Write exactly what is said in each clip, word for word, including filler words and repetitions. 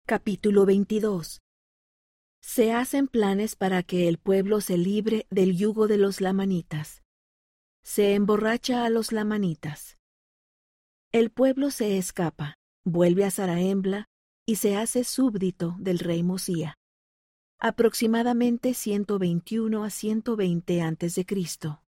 Capítulo veintidós. Se hacen planes para que el pueblo se libre del yugo de los lamanitas. Se emborracha a los lamanitas. El pueblo se escapa, vuelve a Zarahemla y se hace súbdito del rey Mosía. Aproximadamente ciento veintiuno a ciento veinte antes de Cristo.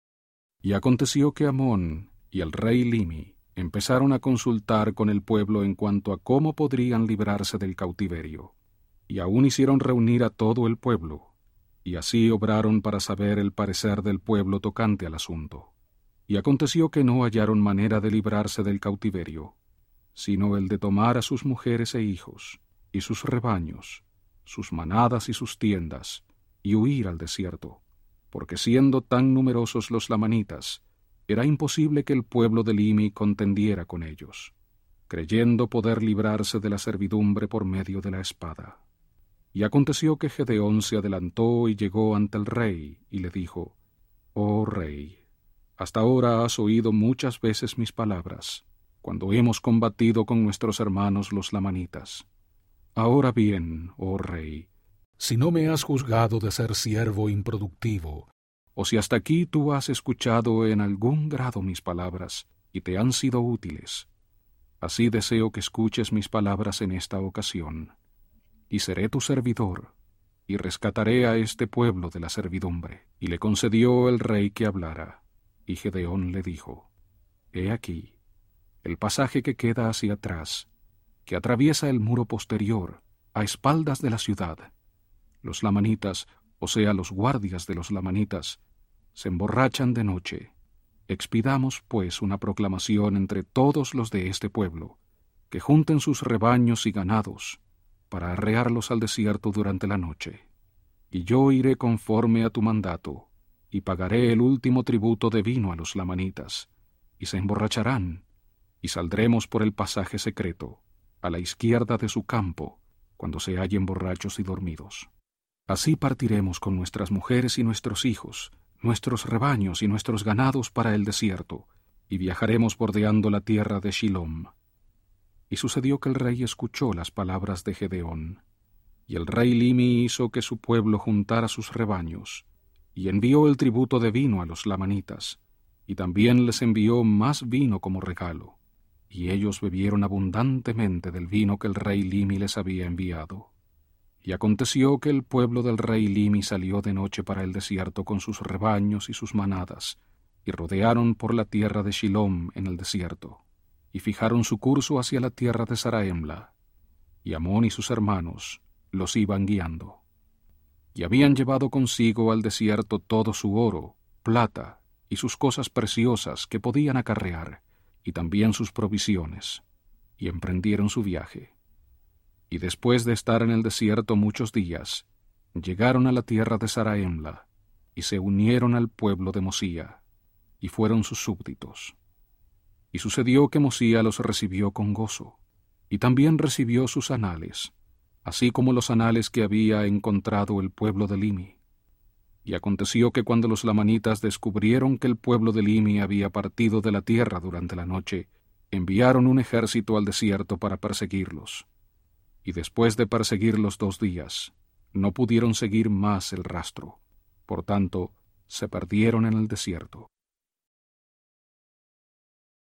Y aconteció que Amón y el rey Limi empezaron a consultar con el pueblo en cuanto a cómo podrían librarse del cautiverio. Y aún hicieron reunir a todo el pueblo, y así obraron para saber el parecer del pueblo tocante al asunto. Y aconteció que no hallaron manera de librarse del cautiverio, sino el de tomar a sus mujeres e hijos, y sus rebaños, sus manadas y sus tiendas, y huir al desierto, porque siendo tan numerosos los lamanitas, era imposible que el pueblo de Limi contendiera con ellos, creyendo poder librarse de la servidumbre por medio de la espada. Y aconteció que Gedeón se adelantó y llegó ante el rey, y le dijo: Oh rey, hasta ahora has oído muchas veces mis palabras, cuando hemos combatido con nuestros hermanos los lamanitas. Ahora bien, oh rey, si no me has juzgado de ser siervo improductivo, o si hasta aquí tú has escuchado en algún grado mis palabras, y te han sido útiles, así deseo que escuches mis palabras en esta ocasión. Y seré tu servidor, y rescataré a este pueblo de la servidumbre. Y le concedió el rey que hablara. Y Gedeón le dijo: He aquí, el pasaje que queda hacia atrás, que atraviesa el muro posterior, a espaldas de la ciudad. Los lamanitas, o sea, los guardias de los lamanitas, se emborrachan de noche. Expidamos, pues, una proclamación entre todos los de este pueblo, que junten sus rebaños y ganados, para arrearlos al desierto durante la noche. Y yo iré conforme a tu mandato, y pagaré el último tributo de vino a los lamanitas, y se emborracharán, y saldremos por el pasaje secreto, a la izquierda de su campo, cuando se hallen borrachos y dormidos. Así partiremos con nuestras mujeres y nuestros hijos, nuestros rebaños y nuestros ganados para el desierto, y viajaremos bordeando la tierra de Shilom. Y sucedió que el rey escuchó las palabras de Gedeón, y el rey Limi hizo que su pueblo juntara sus rebaños, y envió el tributo de vino a los lamanitas, y también les envió más vino como regalo, y ellos bebieron abundantemente del vino que el rey Limi les había enviado. Y aconteció que el pueblo del rey Limi salió de noche para el desierto con sus rebaños y sus manadas, y rodearon por la tierra de Shilom en el desierto, y fijaron su curso hacia la tierra de Zarahemla, y Amón y sus hermanos los iban guiando. Y habían llevado consigo al desierto todo su oro, plata y sus cosas preciosas que podían acarrear, y también sus provisiones, y emprendieron su viaje. Y después de estar en el desierto muchos días, llegaron a la tierra de Zarahemla, y se unieron al pueblo de Mosía, y fueron sus súbditos. Y sucedió que Mosía los recibió con gozo, y también recibió sus anales, así como los anales que había encontrado el pueblo de Limi. Y aconteció que cuando los lamanitas descubrieron que el pueblo de Limi había partido de la tierra durante la noche, enviaron un ejército al desierto para perseguirlos. Y después de perseguirlos dos días, no pudieron seguir más el rastro. Por tanto, se perdieron en el desierto.